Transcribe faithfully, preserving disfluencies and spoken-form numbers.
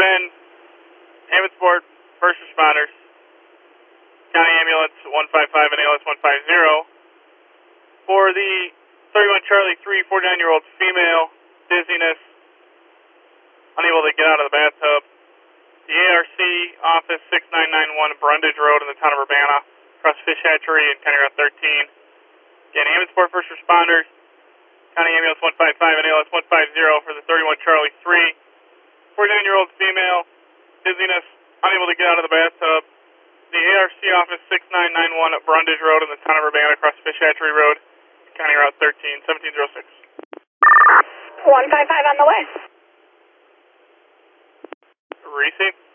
ten, Ammonsport, first responders, County Ambulance one five five and A L S one five zero. For the thirty-one Charlie three, forty-nine-year-old female, dizziness, unable to get out of the bathtub. The A R C office six nine nine one Brundage Road in the town of Urbana, across Fish Hatchery and County Route thirteen. Again, Ammonsport first responders, County Ambulance one five five and A L S one five zero for the thirty-one Charlie three, forty-nine-year-old female, dizziness, unable to get out of the bathtub. The A R C office six nine nine one Brundage Road in the town of Urbana, across Fish Hatchery Road, County Route thirteen, seventeen oh six. one five five on the way. Receive.